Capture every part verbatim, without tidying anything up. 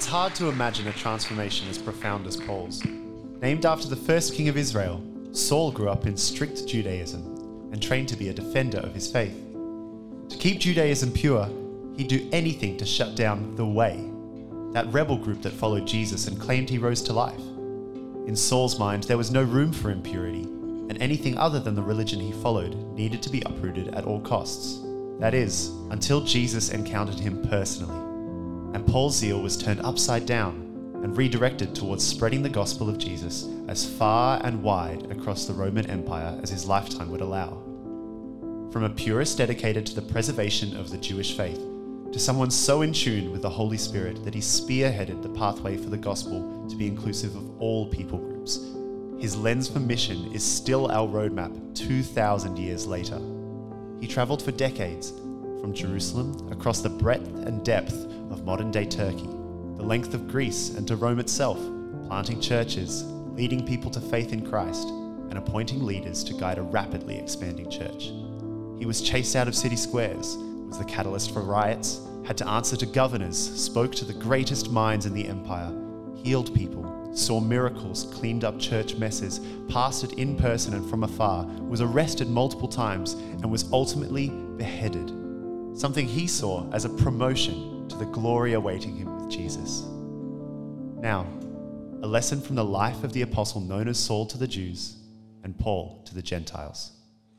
hard to imagine a transformation as profound as Paul's. Named after the first king of Israel, Saul grew up in strict Judaism and trained to be a defender of his faith. To keep Judaism pure, he'd do anything to shut down the Way, that rebel group that followed Jesus and claimed he rose to life. In Saul's mind, there was no room for impurity, and anything other than the religion he followed needed to be uprooted at all costs. That is, until Jesus encountered him personally, and Paul's zeal was turned upside down and redirected towards spreading the gospel of Jesus as far and wide across the Roman Empire as his lifetime would allow. From a purist dedicated to the preservation of the Jewish faith, to someone so in tune with the Holy Spirit that he spearheaded the pathway for the gospel to be inclusive of all people groups, his lens for mission is still our roadmap two thousand years later. He travelled for decades, from Jerusalem across the breadth and depth of modern-day Turkey, the length of Greece and to Rome itself, planting churches, leading people to faith in Christ, and appointing leaders to guide a rapidly expanding church. He was chased out of city squares, was the catalyst for riots, had to answer to governors, spoke to the greatest minds in the empire, healed people, saw miracles, cleaned up church messes, pastored in person and from afar, was arrested multiple times, and was ultimately beheaded. Something he saw as a promotion to the glory awaiting him with Jesus. Now, a lesson from the life of the apostle known as Saul to the Jews and Paul to the Gentiles.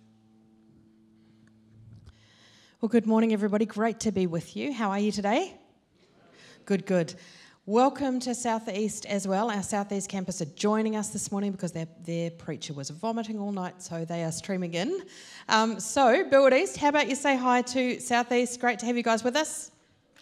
Well, good morning, everybody. Great to be with you. How are you today? Good, good. Welcome to Southeast as well. Our Southeast campus are joining us this morning because their, their preacher was vomiting all night, so they are streaming in. Um, so, Build East, how about you say hi to Southeast? Great to have you guys with us.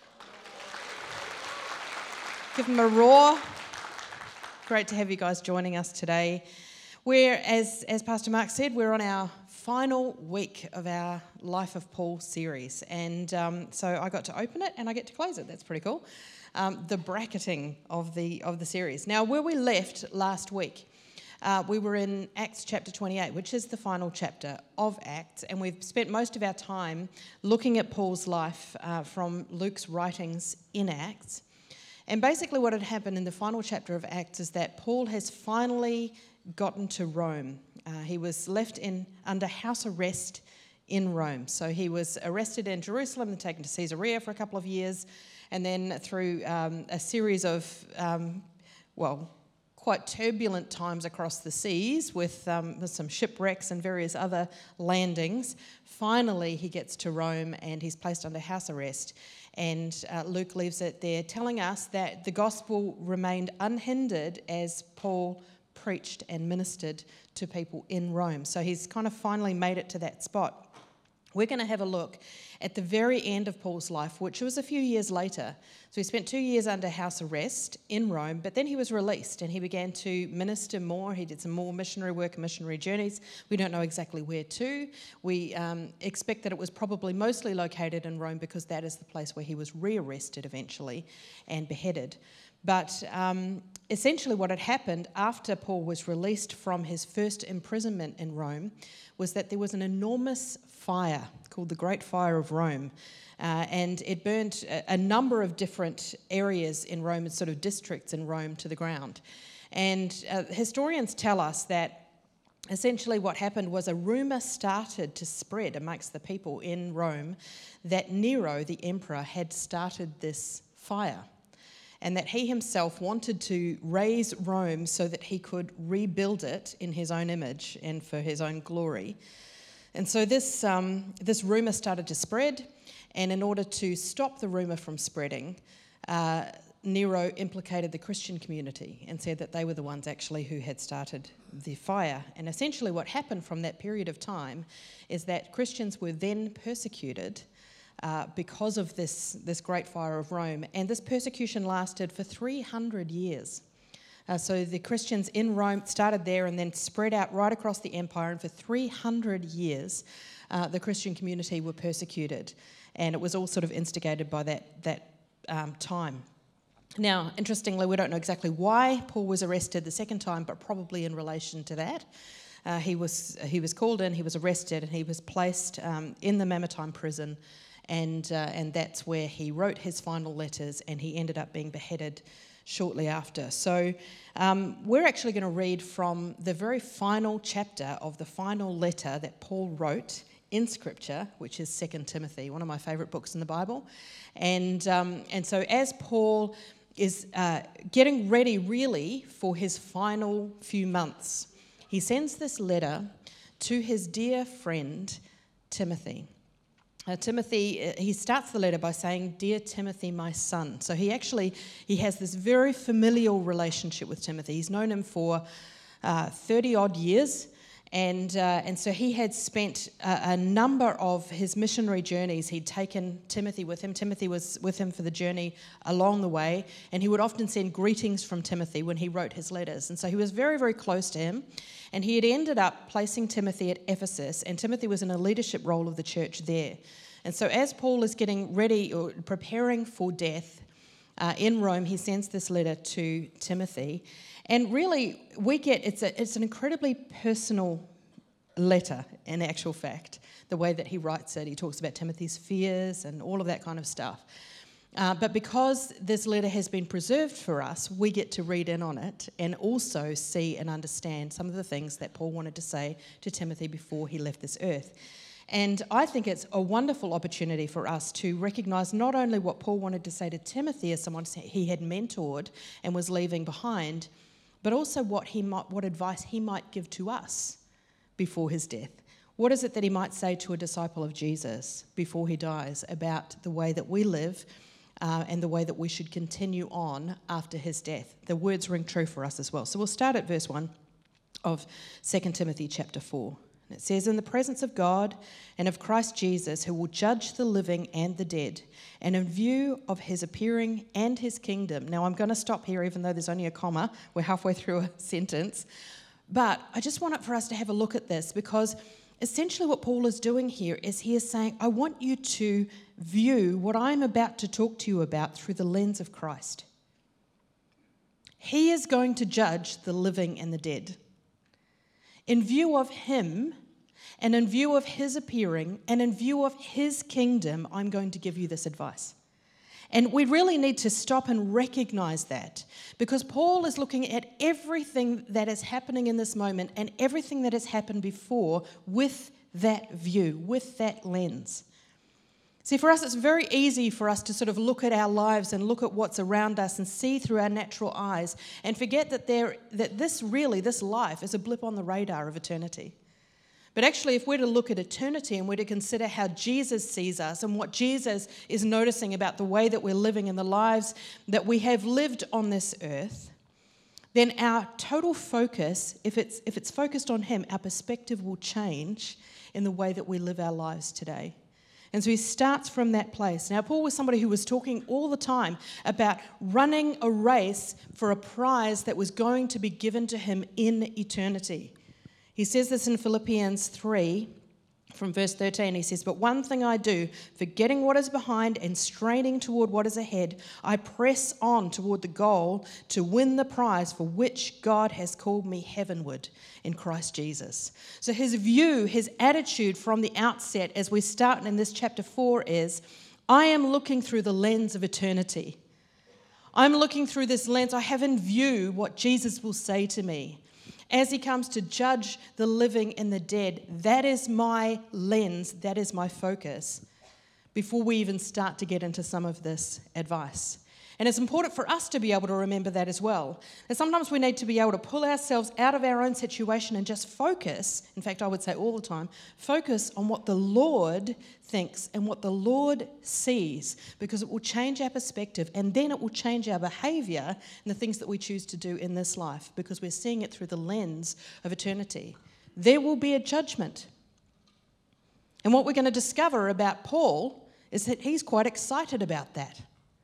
Give them a roar. Great to have you guys joining us today. We're, as, as Pastor Mark said, we're on our final week of our Life of Paul series, and um, so I got to open it and I get to close it. That's pretty cool. Um, the bracketing of the of the series. Now, where we left last week, uh, we were in Acts chapter twenty-eight, which is the final chapter of Acts, and we've spent most of our time looking at Paul's life uh, from Luke's writings in Acts. And basically what had happened in the final chapter of Acts is that Paul has finally gotten to Rome. Uh, he was left in under house arrest in Rome. So he was arrested in Jerusalem and taken to Caesarea for a couple of years, and then through um, a series of, um, well, quite turbulent times across the seas with, um, with some shipwrecks and various other landings, finally he gets to Rome and he's placed under house arrest. And uh, Luke leaves it there telling us that the gospel remained unhindered as Paul preached and ministered to people in Rome. So he's kind of finally made it to that spot. We're going to have a look at the very end of Paul's life, which was a few years later. So he spent two years under house arrest in Rome, but then he was released and he began to minister more. He did some more missionary work and missionary journeys. We don't know exactly where to. We um, expect that it was probably mostly located in Rome because that is the place where he was rearrested eventually and beheaded. But um, essentially what had happened after Paul was released from his first imprisonment in Rome was that there was an enormous fire called the Great Fire of Rome. Uh, and it burned a, a number of different areas in Rome and sort of districts in Rome to the ground. And uh, historians tell us that essentially what happened was a rumour started to spread amongst the people in Rome that Nero, the emperor, had started this fire, and that he himself wanted to raise Rome so that he could rebuild it in his own image and for his own glory. And so this um, this rumour started to spread, and in order to stop the rumour from spreading, uh, Nero implicated the Christian community and said that they were the ones actually who had started the fire. And essentially what happened from that period of time is that Christians were then persecuted Uh, because of this, this great fire of Rome. And this persecution lasted for three hundred years. Uh, so the Christians in Rome started there and then spread out right across the empire. And for three hundred years, uh, the Christian community were persecuted. And it was all sort of instigated by that, that um, time. Now, interestingly, we don't know exactly why Paul was arrested the second time, but probably in relation to that. Uh, he was he was called in, he was arrested, and he was placed um, in the Mamertine prison. and, uh, and that's where he wrote his final letters, and he ended up being beheaded shortly after. So um, we're actually going to read from the very final chapter of the final letter that Paul wrote in Scripture, which is Second Timothy, one of my favourite books in the Bible. And, um, and so as Paul is uh, getting ready really for his final few months, he sends this letter to his dear friend Timothy. Uh, Timothy, he starts the letter by saying, "Dear Timothy, my son." So he actually, he has this very familial relationship with Timothy. He's known him for uh, thirty odd years. And uh, and so he had spent a, a number of his missionary journeys. He'd taken Timothy with him. Timothy was with him for the journey along the way. And he would often send greetings from Timothy when he wrote his letters. And so he was very, very close to him. And he had ended up placing Timothy at Ephesus. And Timothy was in a leadership role of the church there. And so as Paul is getting ready or preparing for death uh, in Rome, he sends this letter to Timothy. And really, we get, it's a, it's an incredibly personal letter, in actual fact, the way that he writes it. He talks about Timothy's fears and all of that kind of stuff. Uh, but because this letter has been preserved for us, we get to read in on it and also see and understand some of the things that Paul wanted to say to Timothy before he left this earth. And I think it's a wonderful opportunity for us to recognise not only what Paul wanted to say to Timothy as someone he had mentored and was leaving behind, but also what he might, what advice he might give to us before his death. What is it that he might say to a disciple of Jesus before he dies about the way that we live uh, and the way that we should continue on after his death? The words ring true for us as well. So we'll start at verse one of Second Timothy chapter four. And it says, "In the presence of God and of Christ Jesus, who will judge the living and the dead, and in view of his appearing and his kingdom." Now, I'm going to stop here, even though there's only a comma. We're halfway through a sentence. But I just want it for us to have a look at this, because essentially what Paul is doing here is he is saying, I want you to view what I'm about to talk to you about through the lens of Christ. He is going to judge the living and the dead. In view of him, and in view of his appearing, and in view of his kingdom, I'm going to give you this advice. And we really need to stop and recognize that, because Paul is looking at everything that is happening in this moment and everything that has happened before with that view, with that lens. See, for us, it's very easy for us to sort of look at our lives and look at what's around us and see through our natural eyes and forget that there, that this really, this life is a blip on the radar of eternity. But actually, if we're to look at eternity and we're to consider how Jesus sees us and what Jesus is noticing about the way that we're living and the lives that we have lived on this earth, then our total focus, if it's, if it's focused on him, our perspective will change in the way that we live our lives today. And so he starts from that place. Now, Paul was somebody who was talking all the time about running a race for a prize that was going to be given to him in eternity. He says this in Philippians three, from verse thirteen. He says, "But one thing I do, forgetting what is behind and straining toward what is ahead, I press on toward the goal to win the prize for which God has called me heavenward in Christ Jesus." So his view, his attitude from the outset as we start in this chapter four is, I am looking through the lens of eternity. I'm looking through this lens. I have in view what Jesus will say to me. As he comes to judge the living and the dead, that is my lens, that is my focus, before we even start to get into some of this advice. And it's important for us to be able to remember that as well. And sometimes we need to be able to pull ourselves out of our own situation and just focus, in fact, I would say all the time, focus on what the Lord thinks and what the Lord sees, because it will change our perspective, and then it will change our behaviour and the things that we choose to do in this life, because we're seeing it through the lens of eternity. There will be a judgment. And what we're going to discover about Paul is that he's quite excited about that.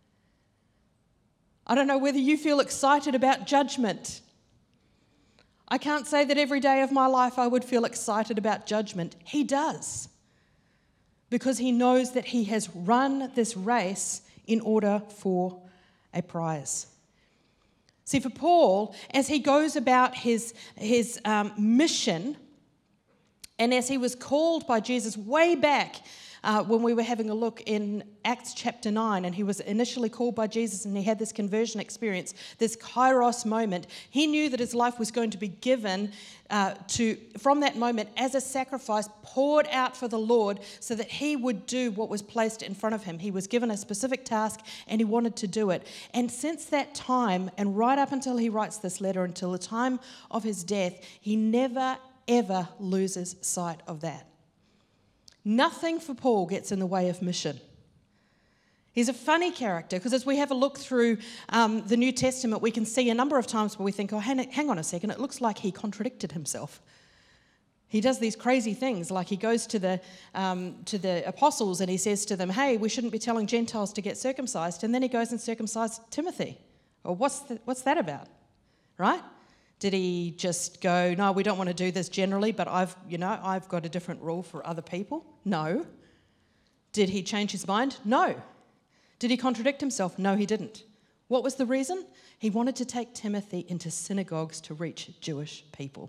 I don't know whether you feel excited about judgment. I can't say that every day of my life I would feel excited about judgment. He does, because he knows that he has run this race in order for a prize. See, for Paul, as he goes about his, his um, mission, and as he was called by Jesus way back uh, when we were having a look in Acts chapter nine, and he was initially called by Jesus and he had this conversion experience, this kairos moment. He knew that his life was going to be given uh, to from that moment as a sacrifice poured out for the Lord so that he would do what was placed in front of him. He was given a specific task and he wanted to do it. And since that time, and right up until he writes this letter, until the time of his death, he never, ever loses sight of that. Nothing for Paul gets in the way of mission. He's a funny character because as we have a look through um, the New Testament, we can see a number of times where we think, oh, hang, hang on a second, it looks like he contradicted himself. He does these crazy things, like he goes to the um, to the apostles and he says to them, hey, we shouldn't be telling Gentiles to get circumcised, and then he goes and circumcises Timothy. Well, what's the, what's that about, right? Did he just go, no, we don't want to do this generally, but I've, you know, I've got a different rule for other people? No. Did he change his mind? No. Did he contradict himself? No, he didn't. What was the reason? He wanted to take Timothy into synagogues to reach Jewish people.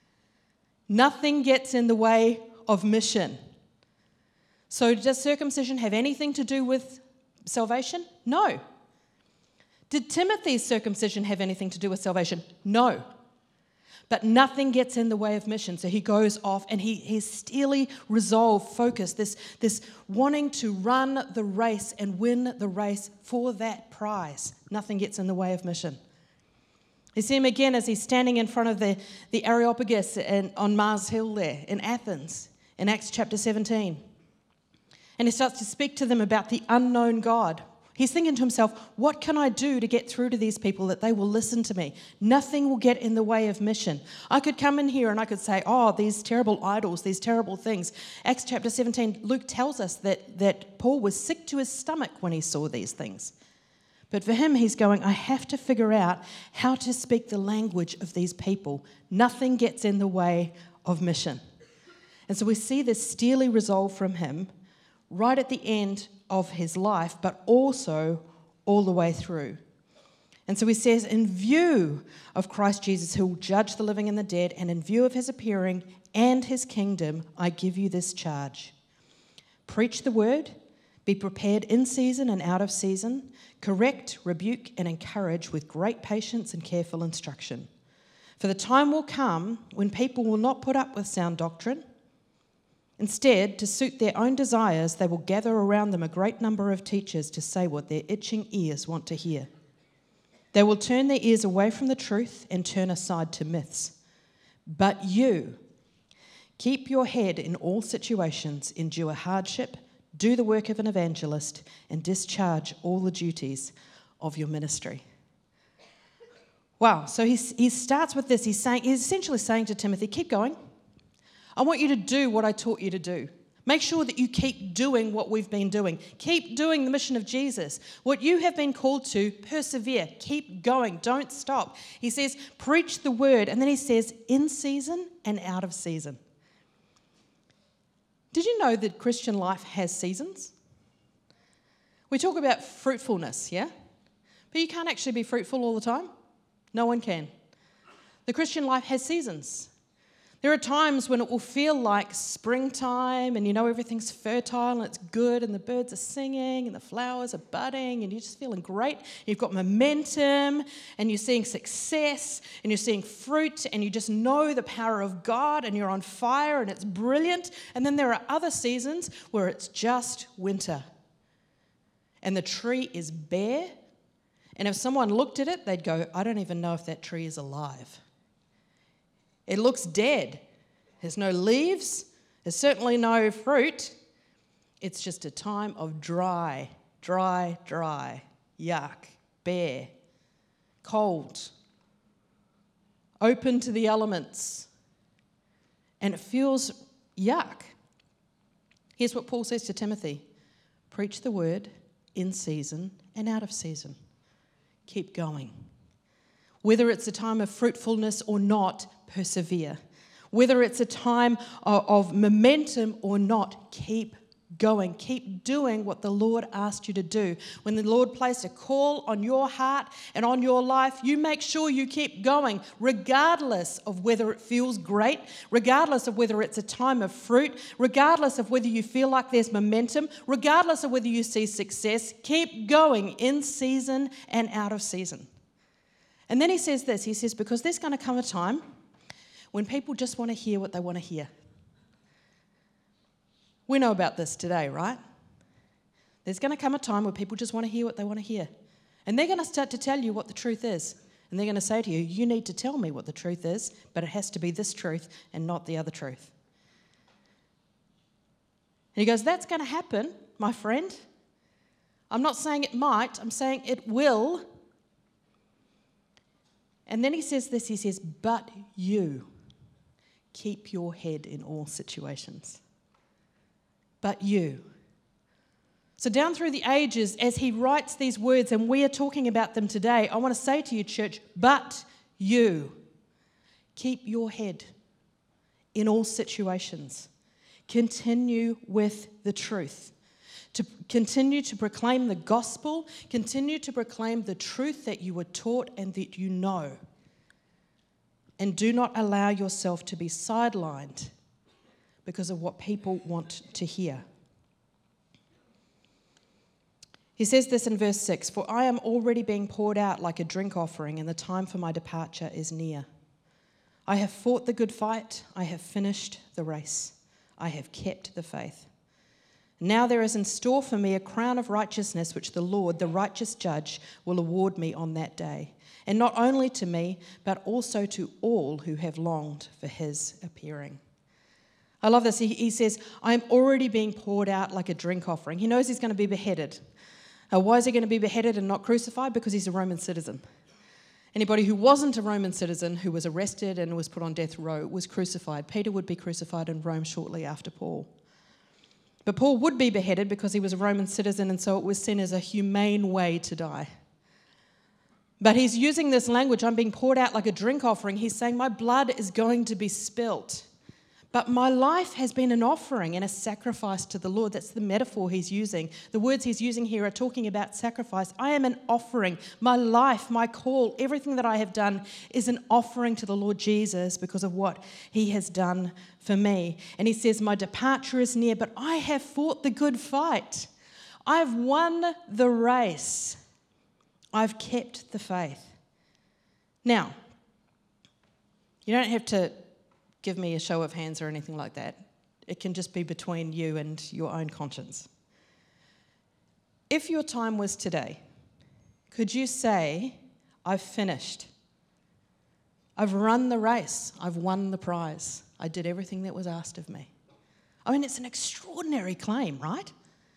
Nothing gets in the way of mission. So does circumcision have anything to do with salvation? No. Did Timothy's circumcision have anything to do with salvation? No. But nothing gets in the way of mission. So he goes off and he, he's steely resolve, focus, this, this wanting to run the race and win the race for that prize. Nothing gets in the way of mission. You see him again as he's standing in front of the, the Areopagus in, on Mars Hill there in Athens in Acts chapter seventeen. And he starts to speak to them about the unknown God. He's thinking to himself, what can I do to get through to these people that they will listen to me? Nothing will get in the way of mission. I could come in here and I could say, oh, these terrible idols, these terrible things. Acts chapter seventeen, Luke tells us that, that Paul was sick to his stomach when he saw these things. But for him, he's going, I have to figure out how to speak the language of these people. Nothing gets in the way of mission. And so we see this steely resolve from him right at the end of his life, but also all the way through. And so he says, in view of Christ Jesus, who will judge the living and the dead, and in view of his appearing and his kingdom, I give you this charge. Preach the word, be prepared in season and out of season, correct, rebuke, and encourage with great patience and careful instruction. For the time will come when people will not put up with sound doctrine. Instead, to suit their own desires, they will gather around them a great number of teachers to say what their itching ears want to hear. They will turn their ears away from the truth and turn aside to myths. But you, keep your head in all situations, endure hardship, do the work of an evangelist, and discharge all the duties of your ministry. Wow, so he, he starts with this. He's saying, he's essentially saying to Timothy, keep going. I want you to do what I taught you to do. Make sure that you keep doing what we've been doing. Keep doing the mission of Jesus. What you have been called to, persevere. Keep going. Don't stop. He says, preach the word. And then he says, in season and out of season. Did you know that Christian life has seasons? We talk about fruitfulness, yeah? But you can't actually be fruitful all the time. No one can. The Christian life has seasons. There are times when it will feel like springtime and you know everything's fertile and it's good and the birds are singing and the flowers are budding and you're just feeling great. You've got momentum and you're seeing success and you're seeing fruit and you just know the power of God and you're on fire and it's brilliant. And then there are other seasons where it's just winter and the tree is bare, and if someone looked at it, they'd go, I don't even know if that tree is alive. It looks dead. There's no leaves. There's certainly no fruit. It's just a time of dry, dry, dry, yuck, bare, cold, open to the elements. And it feels yuck. Here's what Paul says to Timothy. Preach the word in season and out of season. Keep going. Whether it's a time of fruitfulness or not, persevere. Whether it's a time of, of momentum or not, keep going. Keep doing what the Lord asked you to do. When the Lord placed a call on your heart and on your life, you make sure you keep going, regardless of whether it feels great, regardless of whether it's a time of fruit, regardless of whether you feel like there's momentum, regardless of whether you see success. Keep going in season and out of season. And then he says this, he says, because there's going to come a time when people just want to hear what they want to hear. We know about this today, right? There's going to come a time where people just want to hear what they want to hear. And they're going to start to tell you what the truth is. And they're going to say to you, you need to tell me what the truth is, but it has to be this truth and not the other truth. And he goes, that's going to happen, my friend. I'm not saying it might, I'm saying it will. And then he says this, he says, but you keep your head in all situations. But you. So down through the ages, as he writes these words, and we are talking about them today, I want to say to you, church, but you keep your head in all situations. Continue with the truth. To continue to proclaim the gospel, continue to proclaim the truth that you were taught and that you know. And do not allow yourself to be sidelined because of what people want to hear. He says this in verse six, for I am already being poured out like a drink offering, and the time for my departure is near. I have fought the good fight, I have finished the race, I have kept the faith. Now there is in store for me a crown of righteousness, which the Lord, the righteous judge, will award me on that day. And not only to me, but also to all who have longed for his appearing. I love this. He, he says, I am already being poured out like a drink offering. He knows he's going to be beheaded. Uh, why is he going to be beheaded and not crucified? Because he's a Roman citizen. Anybody who wasn't a Roman citizen, who was arrested and was put on death row, was crucified. Peter would be crucified in Rome shortly after Paul. But Paul would be beheaded because he was a Roman citizen, and so it was seen as a humane way to die. But he's using this language, I'm being poured out like a drink offering. He's saying, my blood is going to be spilt. But my life has been an offering and a sacrifice to the Lord. That's the metaphor he's using. The words he's using here are talking about sacrifice. I am an offering. My life, my call, everything that I have done is an offering to the Lord Jesus because of what he has done for me. And he says, my departure is near, but I have fought the good fight. I've won the race. I've kept the faith. Now, you don't have to give me a show of hands or anything like that. It can just be between you and your own conscience. If your time was today, could you say, I've finished. I've run the race. I've won the prize. I did everything that was asked of me. I mean, it's an extraordinary claim, right?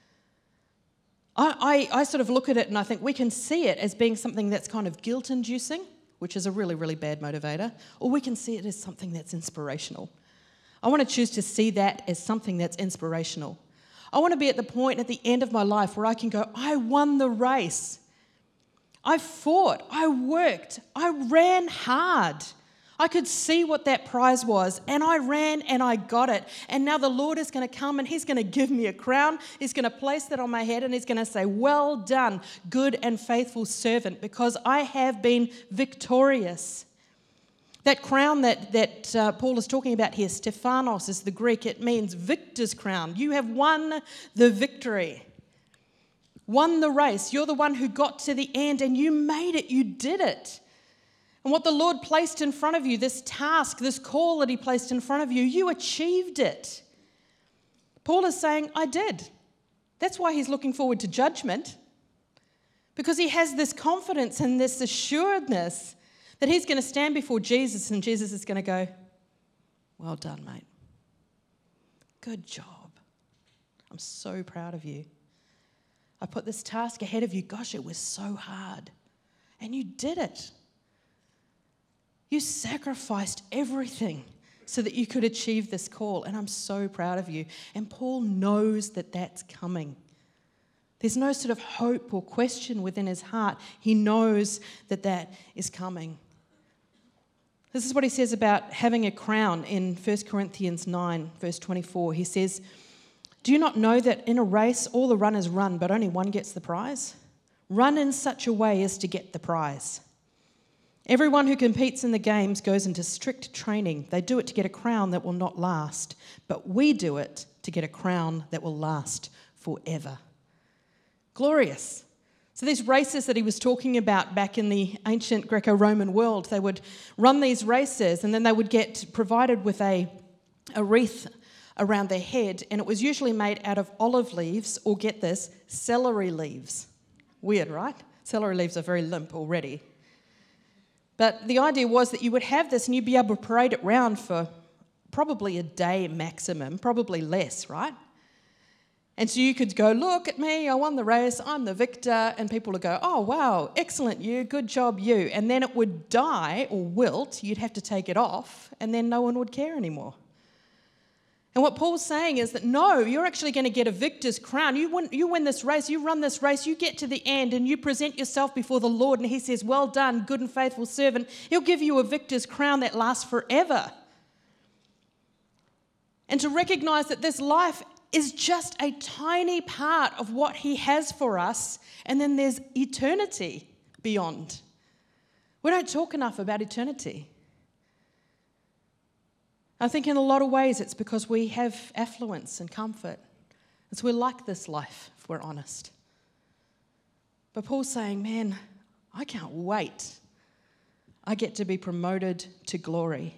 I, I, I sort of look at it and I think we can see it as being something that's kind of guilt-inducing, which is a really, really bad motivator, or we can see it as something that's inspirational. I want to choose to see that as something that's inspirational. I want to be at the point at the end of my life where I can go, I won the race. I fought, I worked, I ran hard. I could see what that prize was, and I ran and I got it. And now the Lord is going to come and he's going to give me a crown. He's going to place that on my head and he's going to say, well done, good and faithful servant, because I have been victorious. That crown that, that uh, Paul is talking about here, Stephanos is the Greek. It means victor's crown. You have won the victory, won the race. You're the one who got to the end and you made it. You did it. And what the Lord placed in front of you, this task, this call that he placed in front of you, you achieved it. Paul is saying, I did. That's why he's looking forward to judgment, because he has this confidence and this assuredness that he's going to stand before Jesus and Jesus is going to go, well done, mate. Good job. I'm so proud of you. I put this task ahead of you. Gosh, it was so hard. And you did it. You sacrificed everything so that you could achieve this call, and I'm so proud of you. And Paul knows that that's coming. There's no sort of hope or question within his heart. He knows that that is coming. This is what he says about having a crown in First Corinthians nine, verse twenty-four. He says, Do you not know that in a race all the runners run, but only one gets the prize? Run in such a way as to get the prize. Everyone who competes in the games goes into strict training. They do it to get a crown that will not last, but we do it to get a crown that will last forever. Glorious. So these races that he was talking about back in the ancient Greco-Roman world, they would run these races and then they would get provided with a, a wreath around their head, and it was usually made out of olive leaves, or get this, celery leaves. Weird, right? Celery leaves are very limp already. But the idea was that you would have this and you'd be able to parade it around for probably a day maximum, probably less, right? And so you could go, look at me, I won the race, I'm the victor, and people would go, oh, wow, excellent you, good job you. And then it would die or wilt, you'd have to take it off, and then no one would care anymore. And what Paul's saying is that no, you're actually going to get a victor's crown. You win, you win this race, you run this race, you get to the end and you present yourself before the Lord and he says, well done, good and faithful servant. He'll give you a victor's crown that lasts forever. And to recognize that this life is just a tiny part of what he has for us, and then there's eternity beyond. We don't talk enough about eternity. I think in a lot of ways it's because we have affluence and comfort. It's we like this life, if we're honest. But Paul's saying, man, I can't wait. I get to be promoted to glory.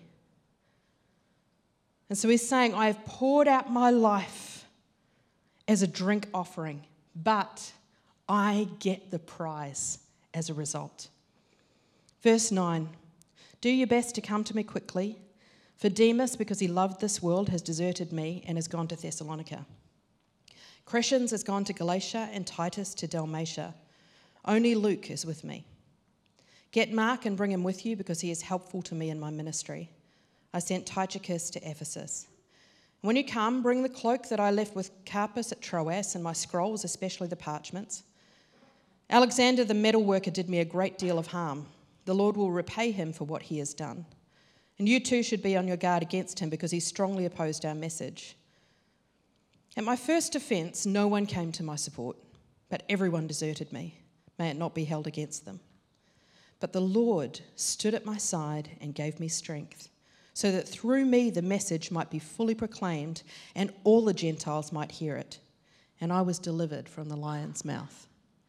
And so he's saying, I have poured out my life as a drink offering, but I get the prize as a result. Verse nine, do your best to come to me quickly. For Demas, because he loved this world, has deserted me and has gone to Thessalonica. Crescens has gone to Galatia and Titus to Dalmatia. Only Luke is with me. Get Mark and bring him with you because he is helpful to me in my ministry. I sent Tychicus to Ephesus. When you come, bring the cloak that I left with Carpus at Troas and my scrolls, especially the parchments. Alexander the metalworker did me a great deal of harm. The Lord will repay him for what he has done. And you too should be on your guard against him because he strongly opposed our message. At my first offence, no one came to my support, but everyone deserted me. May it not be held against them. But the Lord stood at my side and gave me strength, so that through me the message might be fully proclaimed and all the Gentiles might hear it. And I was delivered from the lion's mouth.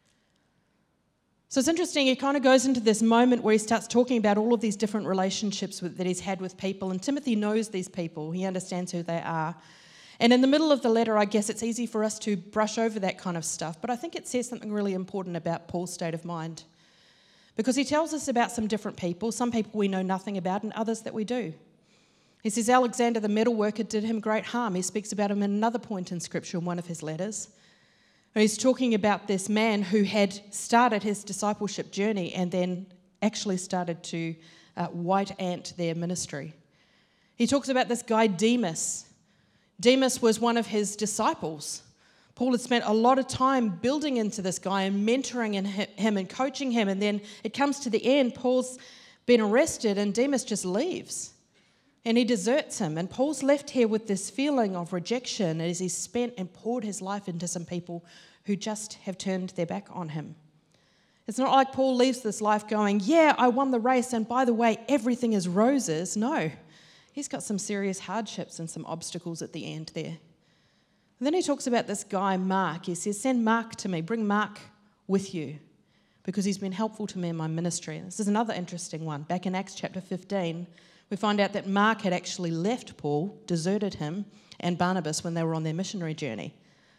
So it's interesting, he kind of goes into this moment where he starts talking about all of these different relationships with, that he's had with people, and Timothy knows these people, he understands who they are. And in the middle of the letter, I guess it's easy for us to brush over that kind of stuff, but I think it says something really important about Paul's state of mind. Because he tells us about some different people, some people we know nothing about and others that we do. He says Alexander the metalworker did him great harm. He speaks about him at another point in Scripture in one of his letters. He's talking about this man who had started his discipleship journey and then actually started to uh, white ant their ministry. He talks about this guy Demas. Demas was one of his disciples. Paul had spent a lot of time building into this guy and mentoring him and coaching him, and then it comes to the end, Paul's been arrested and Demas just leaves. And he deserts him. And Paul's left here with this feeling of rejection as he's spent and poured his life into some people who just have turned their back on him. It's not like Paul leaves this life going, yeah, I won the race, and by the way, everything is roses. No, he's got some serious hardships and some obstacles at the end there. And then he talks about this guy, Mark. He says, send Mark to me. Bring Mark with you because he's been helpful to me in my ministry. And this is another interesting one. Back in Acts chapter fifteen, we find out that Mark had actually left Paul, deserted him, and Barnabas when they were on their missionary journey.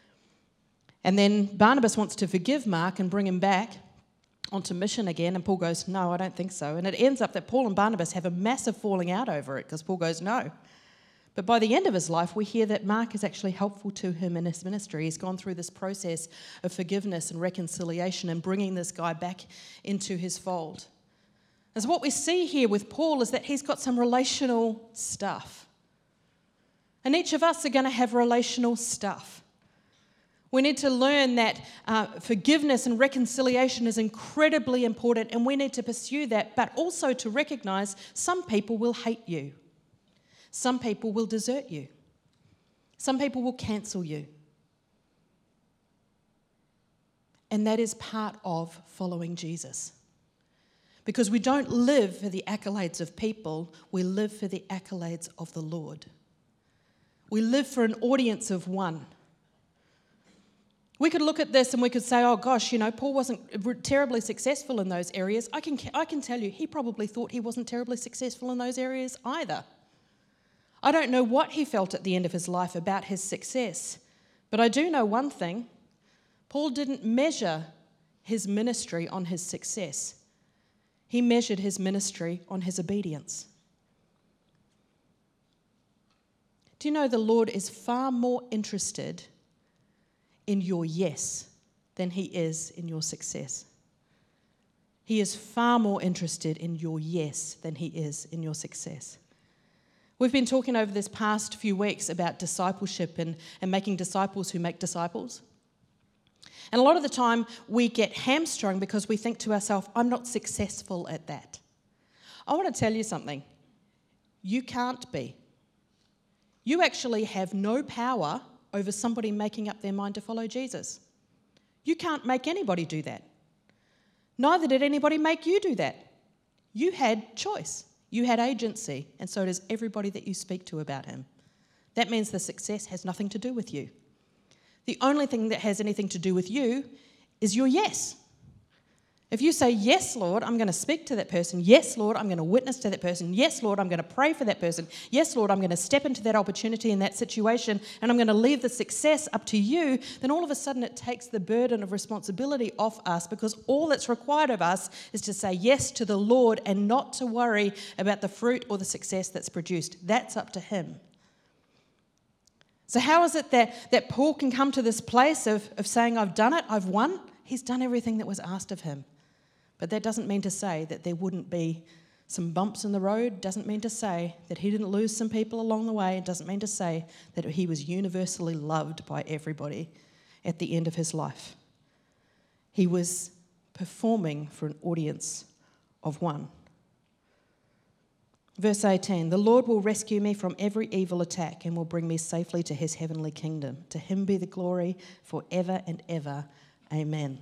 And then Barnabas wants to forgive Mark and bring him back onto mission again, and Paul goes, no, I don't think so. And it ends up that Paul and Barnabas have a massive falling out over it because Paul goes, no. But by the end of his life, we hear that Mark is actually helpful to him in his ministry. He's gone through this process of forgiveness and reconciliation and bringing this guy back into his fold. And so what we see here with Paul is that he's got some relational stuff. And each of us are going to have relational stuff. We need to learn that uh, forgiveness and reconciliation is incredibly important, and we need to pursue that, but also to recognize some people will hate you. Some people will desert you. Some people will cancel you. And that is part of following Jesus. Because we don't live for the accolades of people, we live for the accolades of the Lord. We live for an audience of one. We could look at this and we could say, oh gosh, you know, Paul wasn't terribly successful in those areas. I can, I can tell you, he probably thought he wasn't terribly successful in those areas either. I don't know what he felt at the end of his life about his success, but I do know one thing. Paul didn't measure his ministry on his success. He measured his ministry on his obedience. Do you know the Lord is far more interested in your yes than he is in your success? He is far more interested in your yes than he is in your success. We've been talking over this past few weeks about discipleship and, and making disciples who make disciples. And a lot of the time we get hamstrung because we think to ourselves, I'm not successful at that. I want to tell you something. You can't be. You actually have no power over somebody making up their mind to follow Jesus. You can't make anybody do that. Neither did anybody make you do that. You had choice. You had agency, and so does everybody that you speak to about him. That means the success has nothing to do with you. The only thing that has anything to do with you is your yes. If you say, yes, Lord, I'm going to speak to that person. Yes, Lord, I'm going to witness to that person. Yes, Lord, I'm going to pray for that person. Yes, Lord, I'm going to step into that opportunity in that situation, and I'm going to leave the success up to you, then all of a sudden it takes the burden of responsibility off us, because all that's required of us is to say yes to the Lord and not to worry about the fruit or the success that's produced. That's up to him. So how is it that, that Paul can come to this place of, of saying, I've done it, I've won? He's done everything that was asked of him. But that doesn't mean to say that there wouldn't be some bumps in the road. Doesn't mean to say that he didn't lose some people along the way. It doesn't mean to say that he was universally loved by everybody at the end of his life. He was performing for an audience of one. Verse eighteen, the Lord will rescue me from every evil attack and will bring me safely to his heavenly kingdom. To him be the glory forever and ever. Amen.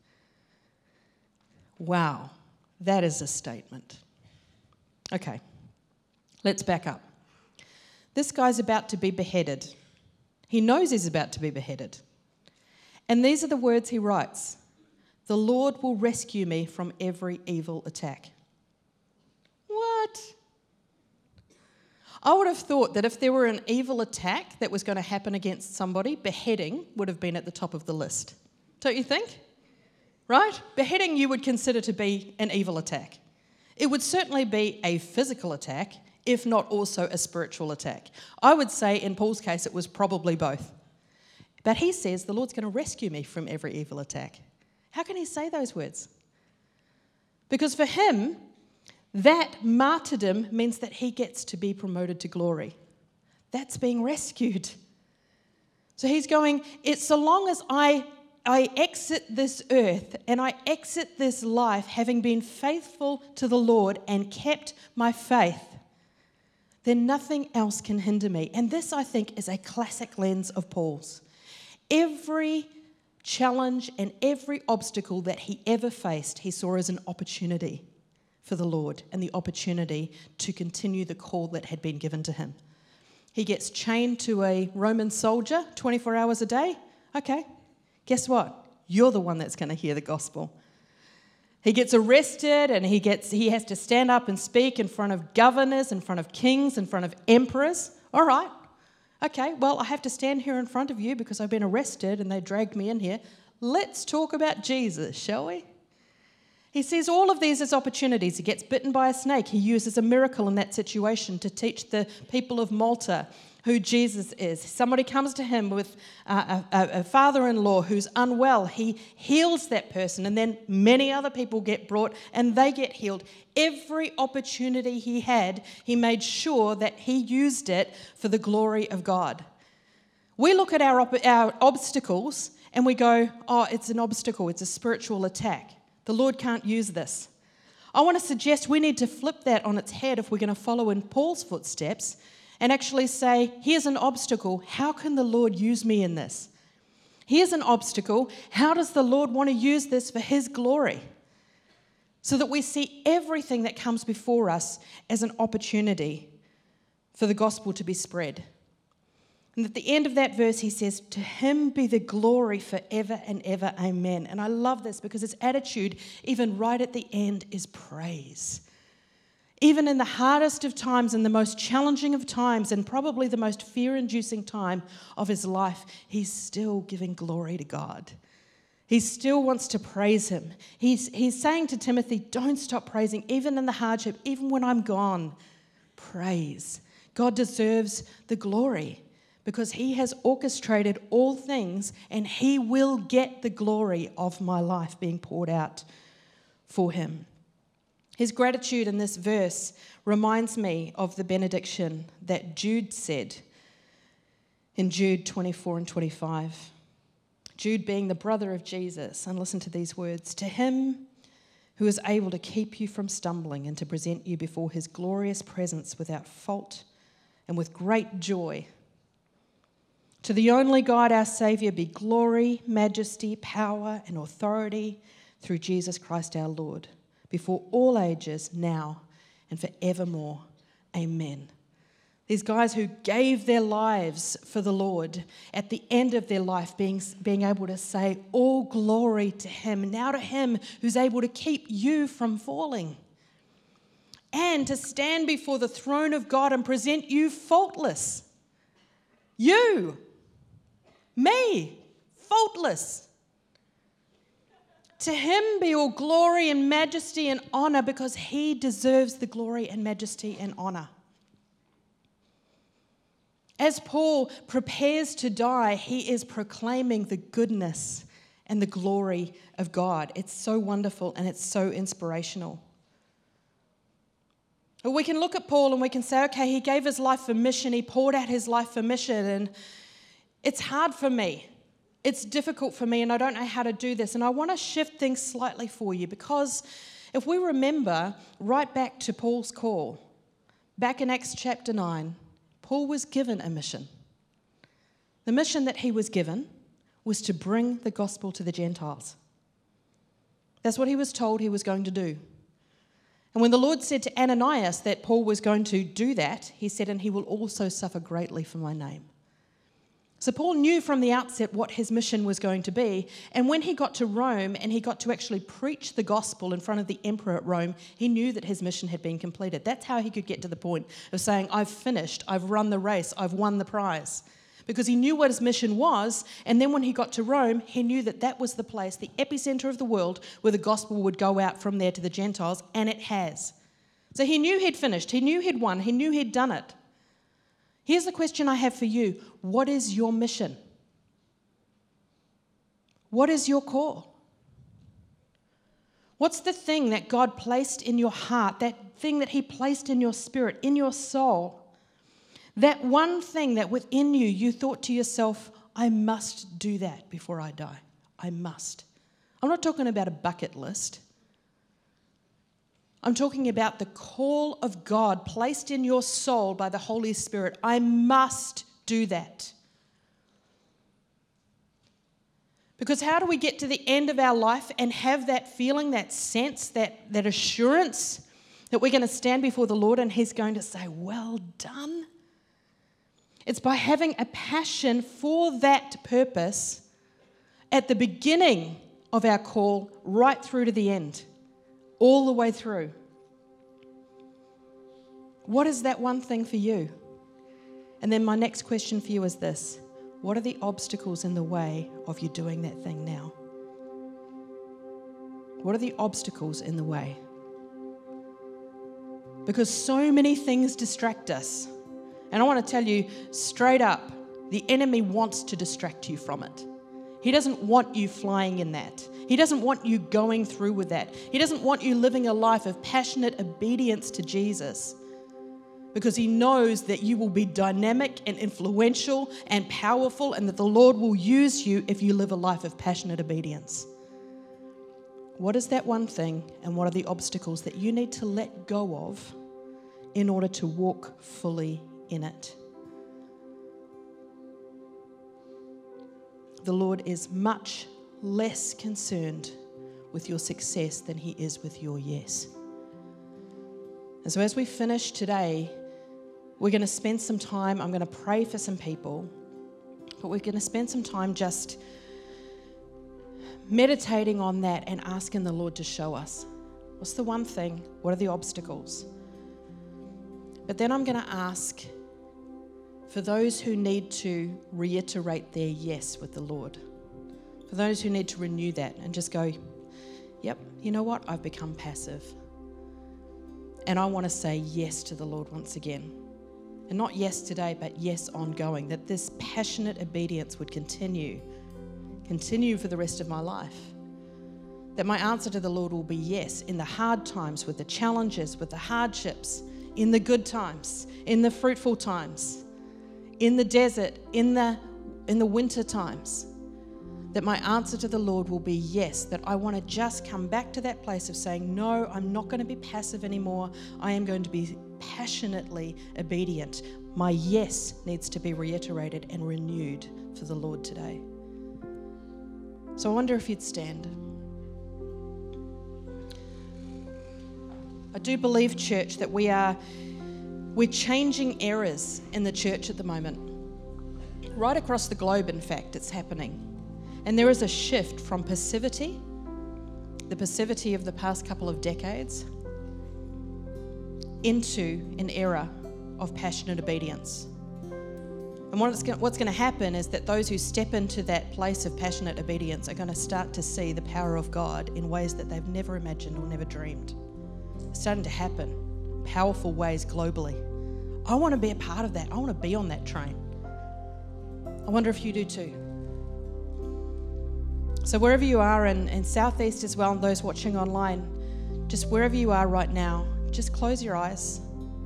Wow, that is a statement. Okay, let's back up. This guy's about to be beheaded. He knows he's about to be beheaded. And these are the words he writes. The Lord will rescue me from every evil attack. What? I would have thought that if there were an evil attack that was going to happen against somebody, beheading would have been at the top of the list. Don't you think? Right? Beheading you would consider to be an evil attack. It would certainly be a physical attack, if not also a spiritual attack. I would say in Paul's case it was probably both. But he says the Lord's going to rescue me from every evil attack. How can he say those words? Because for him, that martyrdom means that he gets to be promoted to glory. That's being rescued. So he's going, it's so long as I I exit this earth and I exit this life having been faithful to the Lord and kept my faith, then nothing else can hinder me. And this, I think, is a classic lens of Paul's. Every challenge and every obstacle that he ever faced, he saw as an opportunity for the Lord and the opportunity to continue the call that had been given to him. He gets chained to a Roman soldier twenty-four hours a day. Okay. Guess what? You're the one that's going to hear the gospel. He gets arrested and he gets he has to stand up and speak in front of governors, in front of kings, in front of emperors. All right. Okay, well, I have to stand here in front of you because I've been arrested and they dragged me in here. Let's talk about Jesus, shall we? He sees all of these as opportunities. He gets bitten by a snake. He uses a miracle in that situation to teach the people of Malta who Jesus is. Somebody comes to him with a, a, a father-in-law who's unwell. He heals that person, and then many other people get brought and they get healed. Every opportunity he had, he made sure that he used it for the glory of God. We look at our, op- our obstacles and we go, oh, it's an obstacle, it's a spiritual attack. The Lord can't use this. I want to suggest we need to flip that on its head if we're going to follow in Paul's footsteps and actually say, here's an obstacle. How can the Lord use me in this? Here's an obstacle. How does the Lord want to use this for his glory? So that we see everything that comes before us as an opportunity for the gospel to be spread. And at the end of that verse, he says, to him be the glory forever and ever, amen. And I love this because his attitude, even right at the end, is praise. Even in the hardest of times and the most challenging of times and probably the most fear-inducing time of his life, he's still giving glory to God. He still wants to praise him. He's, he's saying to Timothy, don't stop praising, even in the hardship, even when I'm gone. Praise. God deserves the glory because he has orchestrated all things and he will get the glory of my life being poured out for him. His gratitude in this verse reminds me of the benediction that Jude said in Jude twenty-four and twenty-five. Jude being the brother of Jesus, and listen to these words, to him who is able to keep you from stumbling and to present you before his glorious presence without fault and with great joy. To the only God, our Saviour, be glory, majesty, power, and authority through Jesus Christ our Lord, before all ages, now and forevermore. Amen. These guys who gave their lives for the Lord, at the end of their life, being, being able to say, all glory to him, now to him who's able to keep you from falling, and to stand before the throne of God and present you faultless. You, me, faultless. To him be all glory and majesty and honor because he deserves the glory and majesty and honor. As Paul prepares to die, he is proclaiming the goodness and the glory of God. It's so wonderful and it's so inspirational. We can look at Paul and we can say, okay, he gave his life for mission, he poured out his life for mission, and it's hard for me. It's difficult for me and I don't know how to do this. And I want to shift things slightly for you because if we remember right back to Paul's call, back in Acts chapter nine, Paul was given a mission. The mission that he was given was to bring the gospel to the Gentiles. That's what he was told he was going to do. And when the Lord said to Ananias that Paul was going to do that, he said, and he will also suffer greatly for my name. So Paul knew from the outset what his mission was going to be. And when he got to Rome and he got to actually preach the gospel in front of the emperor at Rome, he knew that his mission had been completed. That's how he could get to the point of saying, I've finished, I've run the race, I've won the prize. Because he knew what his mission was, and then when he got to Rome, he knew that that was the place, the epicenter of the world, where the gospel would go out from there to the Gentiles, and it has. So he knew he'd finished, he knew he'd won, he knew he'd done it. Here's the question I have for you. What is your mission? What is your call? What's the thing that God placed in your heart, that thing that he placed in your spirit, in your soul? That one thing that within you, you thought to yourself, I must do that before I die. I must. I'm not talking about a bucket list. I'm talking about the call of God placed in your soul by the Holy Spirit. I must do that. Because how do we get to the end of our life and have that feeling, that sense, that, that assurance that we're going to stand before the Lord and he's going to say, well done? It's by having a passion for that purpose at the beginning of our call right through to the end, all the way through. What is that one thing for you? And then my next question for you is this. What are the obstacles in the way of you doing that thing now? What are the obstacles in the way? Because so many things distract us. And I want to tell you straight up, the enemy wants to distract you from it. He doesn't want you flying in that. He doesn't want you going through with that. He doesn't want you living a life of passionate obedience to Jesus, because he knows that you will be dynamic and influential and powerful, and that the Lord will use you if you live a life of passionate obedience. What is that one thing, and what are the obstacles that you need to let go of in order to walk fully in it? the Lord is much less concerned with your success than he is with your yes. And so as we finish today, we're going to spend some time, I'm going to pray for some people, but we're going to spend some time just meditating on that and asking the Lord to show us. What's the one thing? What are the obstacles? But then I'm going to ask for those who need to reiterate their yes with the Lord, for those who need to renew that and just go, yep, you know what? I've become passive. And I want to say yes to the Lord once again. And not yes today, but yes ongoing, that this passionate obedience would continue, continue for the rest of my life. That my answer to the Lord will be yes in the hard times, with the challenges, with the hardships, in the good times, in the fruitful times, in the desert, in the, in the winter times. That my answer to the Lord will be yes, that I want to just come back to that place of saying, no, I'm not going to be passive anymore. I am going to be passionately obedient. My yes needs to be reiterated and renewed for the Lord today. So I wonder if you'd stand. I do believe, church, that we are we're changing eras in the church at the moment. Right across the globe, in fact, it's happening. And there is a shift from passivity, the passivity of the past couple of decades, into an era of passionate obedience. And what's going to happen is that those who step into that place of passionate obedience are going to start to see the power of God in ways that they've never imagined or never dreamed. It's starting to happen in powerful ways globally. I want to be a part of that. I want to be on that train. I wonder if you do too. So wherever you are in, in Southeast as well, and those watching online, just wherever you are right now, just close your eyes.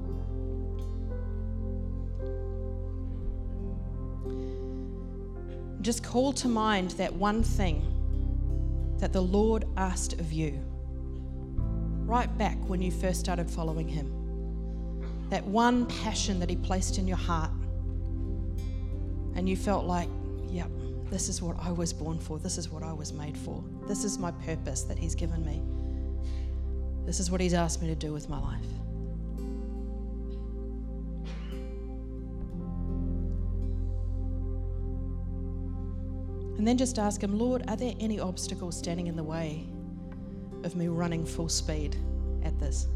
Just call to mind that one thing that the Lord asked of you right back when you first started following him. That one passion that he placed in your heart, and you felt like, yep, this is what I was born for. This is what I was made for. This is my purpose that he's given me. This is what he's asked me to do with my life. And then just ask him, Lord, are there any obstacles standing in the way of me running full speed at this?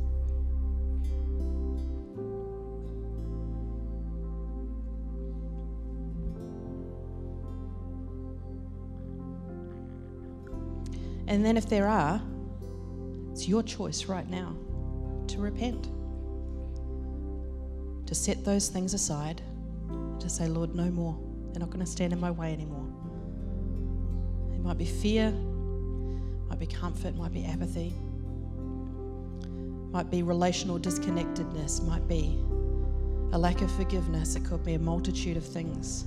And then if there are, it's your choice right now to repent, to set those things aside, to say, Lord, no more. They're not going to stand in my way anymore. It might be fear, might be comfort, might be apathy, might be relational disconnectedness, might be a lack of forgiveness. It could be a multitude of things.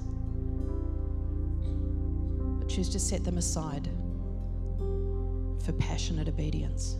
But choose to set them aside for passionate obedience.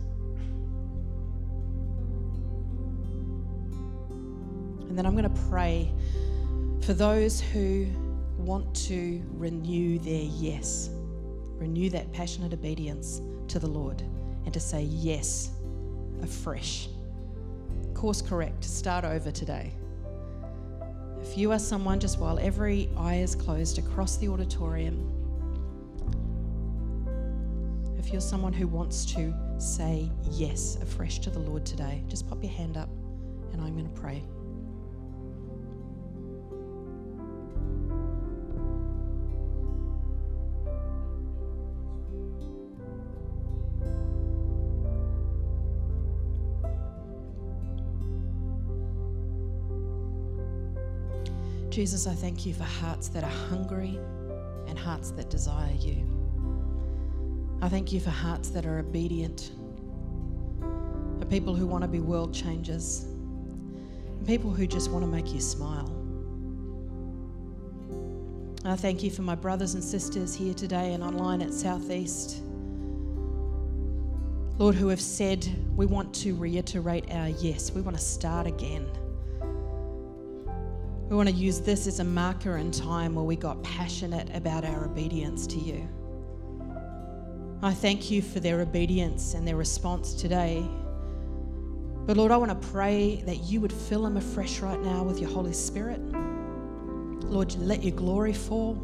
And then I'm going to pray for those who want to renew their yes, renew that passionate obedience to the Lord, and to say yes afresh. Course correct, start over today. If you are someone, just while every eye is closed across the auditorium, if you're someone who wants to say yes afresh to the Lord today, just pop your hand up and I'm going to pray. Jesus, I thank you for hearts that are hungry and hearts that desire you. I thank you for hearts that are obedient, for people who want to be world changers, and people who just want to make you smile. I thank you for my brothers and sisters here today and online at Southeast, Lord, who have said we want to reiterate our yes. We want to start again. We want to use this as a marker in time where we got passionate about our obedience to you. I thank you for their obedience and their response today. But Lord, I want to pray that you would fill them afresh right now with your Holy Spirit. Lord, let your glory fall.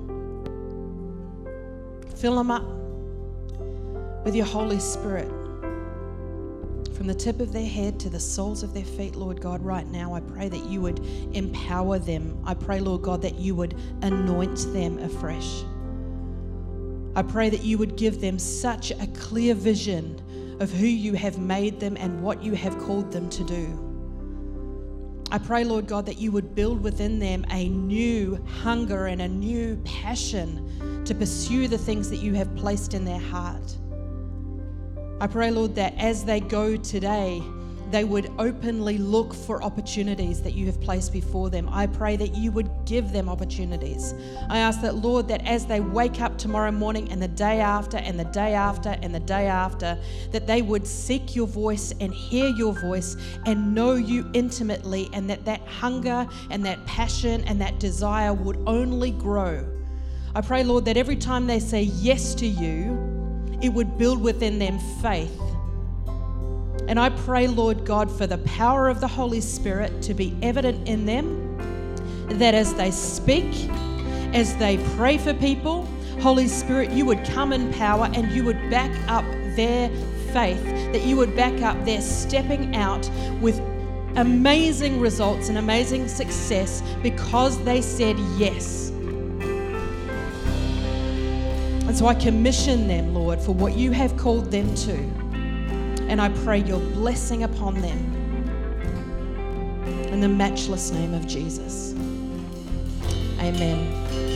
Fill them up with your Holy Spirit. From the tip of their head to the soles of their feet, Lord God, right now, I pray that you would empower them. I pray, Lord God, that you would anoint them afresh. I pray that you would give them such a clear vision of who you have made them and what you have called them to do. I pray, Lord God, that you would build within them a new hunger and a new passion to pursue the things that you have placed in their heart. I pray, Lord, that as they go today, they would openly look for opportunities that you have placed before them. I pray that you would give them opportunities. I ask that, Lord, that as they wake up tomorrow morning and the day after and the day after and the day after, that they would seek your voice and hear your voice and know you intimately, and that that hunger and that passion and that desire would only grow. I pray, Lord, that every time they say yes to you, it would build within them faith. And I pray, Lord God, for the power of the Holy Spirit to be evident in them, that as they speak, as they pray for people, Holy Spirit, you would come in power and you would back up their faith, that you would back up their stepping out with amazing results and amazing success because they said yes. And so I commission them, Lord, for what you have called them to. And I pray your blessing upon them. In the matchless name of Jesus. Amen.